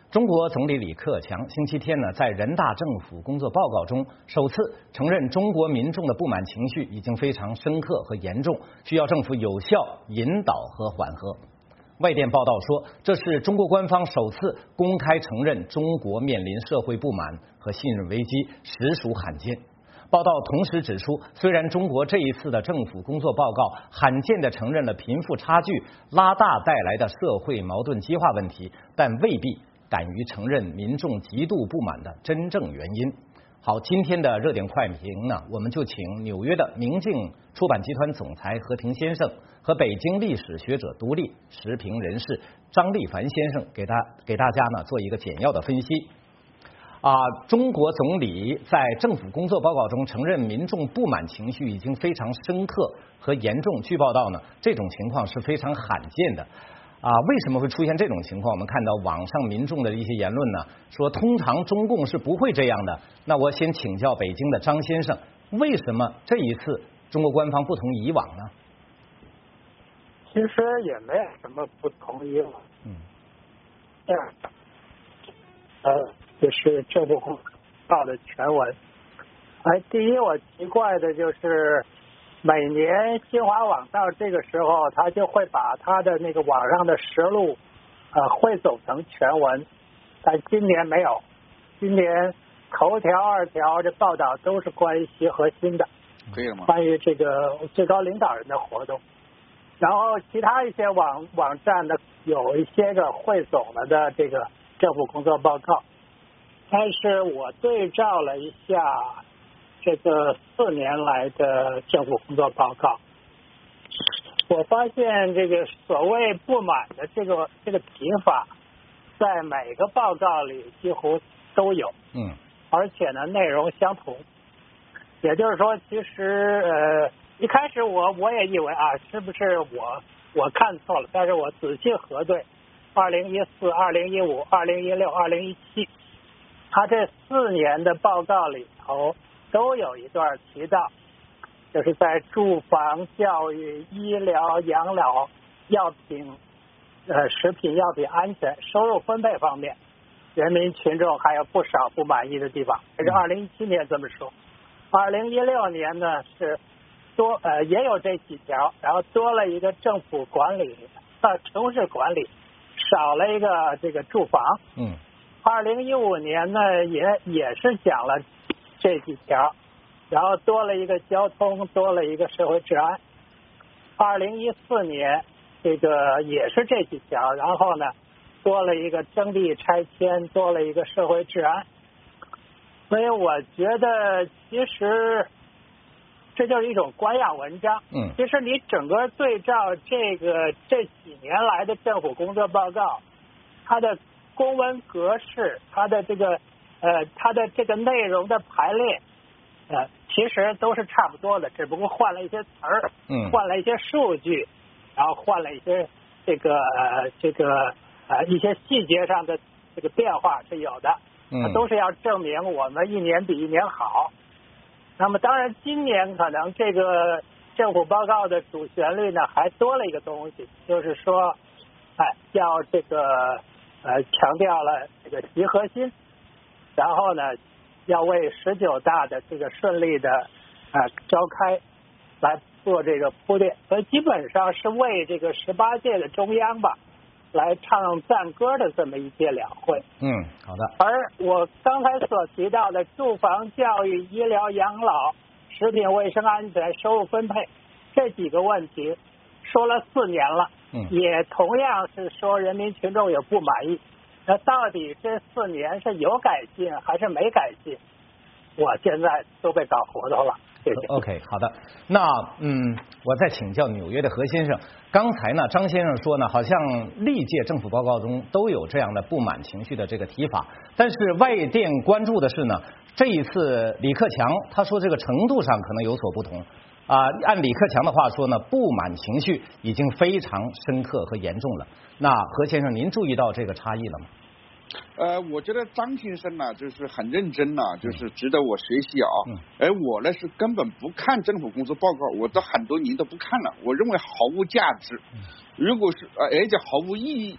中国总理李克强星期天呢，在人大政府工作报告中首次承认，中国民众的不满情绪已经非常深刻和严重，需要政府有效引导和缓和。外电报道说，这是中国官方首次公开承认中国面临社会不满和信任危机，实属罕见。报道同时指出，虽然中国这一次的政府工作报告罕见地承认了贫富差距拉大带来的社会矛盾激化问题，但未必敢于承认民众极度不满的真正原因。好，今天的热点快评呢，我们就请纽约的明镜出版集团总裁何庭先生和北京历史学者、独立时评人士张立凡先生给大家呢做一个简要的分析。中国总理在政府工作报告中承认民众不满情绪已经非常深刻和严重。据报道呢，这种情况是非常罕见的。为什么会出现这种情况？我们看到网上民众的一些言论呢，说通常中共是不会这样的。那我先请教北京的张先生，为什么这一次中国官方不同以往呢？ 其实也没有什么不同以往。这样，就是政府公告的全文。第一，我奇怪的就是每年新华网到这个时候，他就会把他的那个网上的实录汇总成全文，但今年没有。今年头条、二条这报道都是关于习核心的， 可以了吗？ 关于这个最高领导人的活动。然后其他一些网站呢，有一些个汇总了的这个政府工作报告，但是我对照了一下这个4年来的政府工作报告，我发现这个所谓不满的这个提法，在每个报告里几乎都有，而且呢内容相同。也就是说，其实一开始我也以为是不是我看错了，但是我仔细核对，2014、2015、2016、2017，他这4年的报告里头都有一段提到，就是在住房、教育、医疗、养老、药品、食品药品安全、收入分配方面，人民群众还有不少不满意的地方。这是2017年这么说。2016年呢是也有这几条，然后多了一个政府管理城市管理，少了一个这个住房。2015年呢也是讲了这几条，然后多了一个交通，多了一个社会治安。2014年这个也是这几条，然后呢多了一个征地拆迁，多了一个社会治安。所以我觉得其实这就是一种官样文章。其实你整个对照这几年来的政府工作报告，它的公文格式，它的这个内容的排列，其实都是差不多的，只不过换了一些词儿，换了一些数据，然后换了一些一些细节上的这个变化是有的，都是要证明我们一年比一年好。那么当然今年可能这个政府报告的主旋律呢还多了一个东西，就是说要这个强调了这个习核心，然后呢要为19大的这个顺利的召开来做这个铺垫，所以基本上是为这个18届的中央吧来唱赞歌的这么一届两会。 好的。 而我刚才所提到的住房、教育、医疗、养老、食品卫生安全、收入分配这几个问题说了4年了，也同样是说人民群众有不满意。那到底这4年是有改进还是没改进？我现在都被搞糊涂了。谢谢。 OK， 好的。那我再请教纽约的何先生。刚才呢，张先生说呢，好像历届政府报告中都有这样的不满情绪的这个提法，但是外电关注的是呢，这一次李克强他说这个程度上可能有所不同。按李克强的话说呢，不满情绪已经非常深刻和严重了。那何先生，您注意到这个差异了吗？ 我觉得张先生呢，就是很认真呢，就是值得我学习啊。而我呢是根本不看政府工作报告，我都很多年都不看了，我认为毫无价值。如果是而且毫无意义。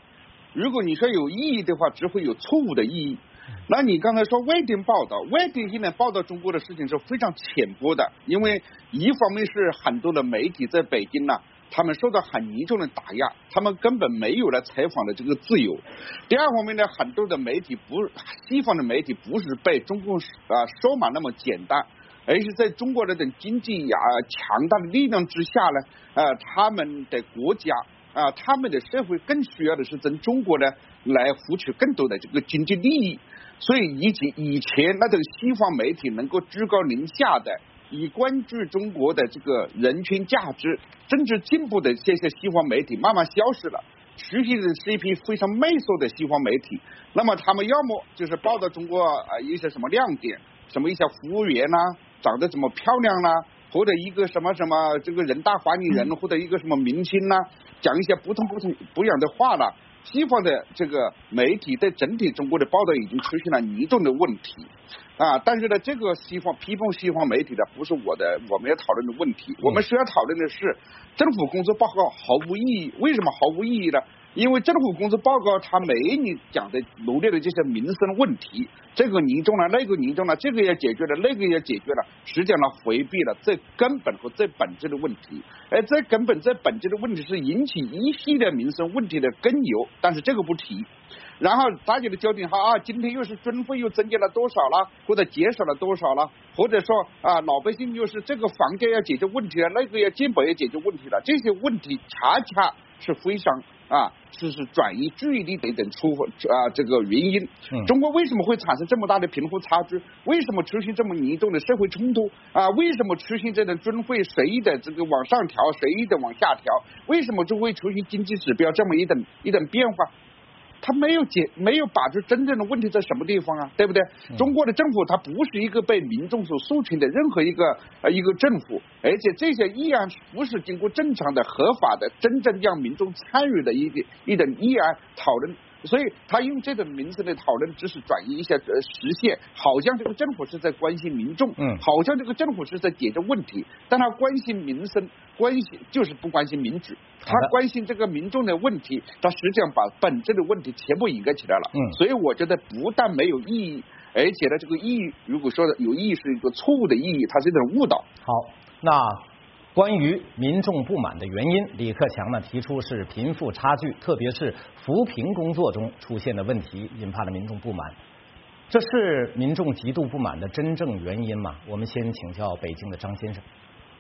如果你说有意义的话，只会有错误的意义。那你刚才说外电报道，外电现在报道中国的事情是非常浅薄的，因为一方面是很多的媒体在北京呢，他们受到很严重的打压，他们根本没有了采访的这个自由。第二方面呢，很多的媒体西方的媒体不是被中共收买那么简单，而是在中国的这种经济强大的力量之下呢，他们的国家他们的社会更需要的是从中国呢来获取更多的这个经济利益。所以以前那种西方媒体能够居高临下的以关注中国的这个人权价值、政治进步的这些西方媒体慢慢消失了，实际的是一批非常媚俗的西方媒体。那么他们要么就是报道中国一些什么亮点，什么一些服务员长得怎么漂亮或者一个什么这个人大发言人，或者一个什么明星讲一些不一样的话西方的这个媒体对整体中国的报道已经出现了严重的问题但是呢，这个批评西方媒体的不是我们要讨论的问题。我们需要讨论的是政府工作报告毫无意义。为什么毫无意义呢？因为政府工作报告它每一年讲的罗列的这些民生问题，这个严重了，那个严重了，这个也解决了，那个也解决了，实际上回避了最根本和最本质的问题。而最根本最本质的问题是引起一系列民生问题的根由，但是这个不提。然后大家的焦点今天又是军费又增加了多少了，或者减少了多少了，或者说老百姓又是这个房价要解决问题了，那个要健保要解决问题了，这些问题恰恰是非常是转移注意力的一种这个原因。中国为什么会产生这么大的贫富差距？为什么出现这么严重的社会冲突为什么出现这种军费随意的这个往上调，随意的往下调？为什么就会出现经济指标这么一种变化？他没有把住真正的问题在什么地方对不对？中国的政府它不是一个被民众所授权的任何一个政府，而且这些议案不是经过正常的合法的真正让民众参与的一种议案讨论。所以他用这种民生的讨论只是转移一下实现，好像这个政府是在关心民众，好像这个政府是在解决问题，但他关心民生，就是不关心民主。他关心这个民众的问题，他实际上把本质的问题全部掩盖起来了。所以我觉得不但没有意义，而且呢，这个意义如果说有意义是一个错误的意义，它是一种误导。 好，那关于民众不满的原因，李克强呢提出是贫富差距，特别是扶贫工作中出现的问题，引发了民众不满。这是民众极度不满的真正原因吗？我们先请教北京的张先生。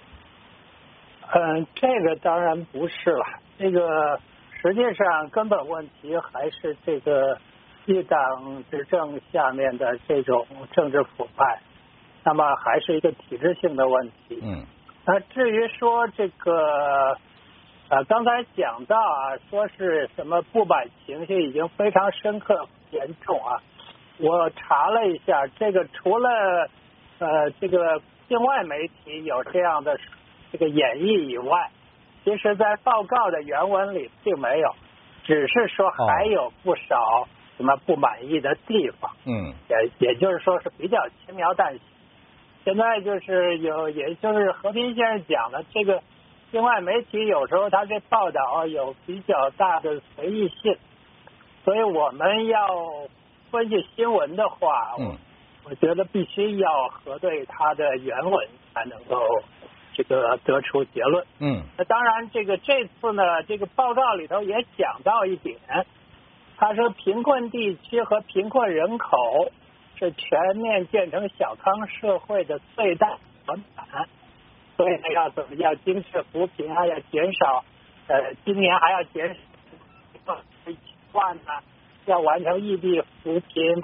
这个当然不是了。这个实际上根本问题还是这个一党执政下面的这种政治腐败，那么还是一个体制性的问题。至于说这个刚才讲到说是什么不满情绪已经非常深刻严重我查了一下，这个除了这个境外媒体有这样的这个演绎以外，其实在报告的原文里并没有，只是说还有不少什么不满意的地方。也就是说是比较轻描淡写。现在就是也就是和平先生讲的，这个境外媒体有时候他这报道有比较大的随意性，所以我们要分析新闻的话，我觉得必须要核对它的原文才能够这个得出结论。那当然这次呢，这个报告里头也讲到一点，他说贫困地区和贫困人口是全面建成小康社会的最大门槛，所以呢要精致扶贫，还要减少今年还要减少1万要完成异地扶贫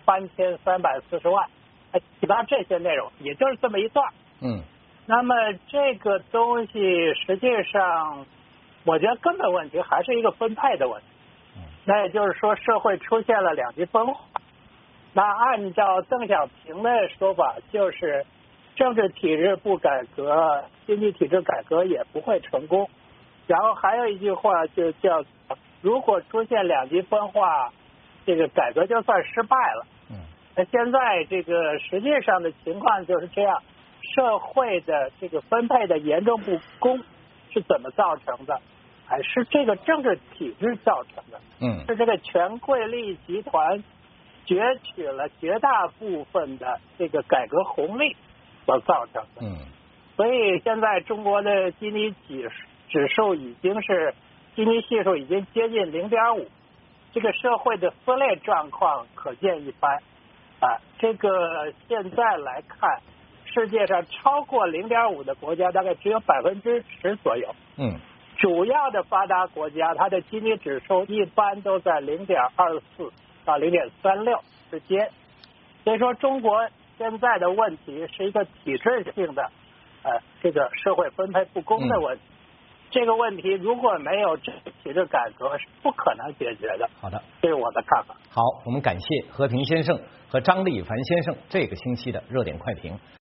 8340万，提到这些内容，也就是这么一段。那么这个东西实际上我觉得根本问题还是一个分配的问题。那也就是说社会出现了两极分化。那按照邓小平的说法，就是政治体制不改革，经济体制改革也不会成功。然后还有一句话就叫如果出现两极分化，这个改革就算失败了。那现在这个实际上的情况就是这样，社会的这个分配的严重不公是怎么造成的？ 还是这个政治体制造成的。是这个权贵利益集团攫取了绝大部分的这个改革红利所造成的。所以现在中国的基尼指数已经是基尼系数已经接近0.5，这个社会的撕裂状况可见一斑。这个现在来看，世界上超过0.5的国家大概只有10%左右。主要的发达国家，它的基尼指数一般都在0.24到0.36之间。所以说，中国现在的问题是一个体制性的，这个社会分配不公的问题。这个问题如果没有这个体制改革，是不可能解决的。 好的， 这是我的看法。 好，我们感谢和平先生和张立凡先生这个星期的热点快评。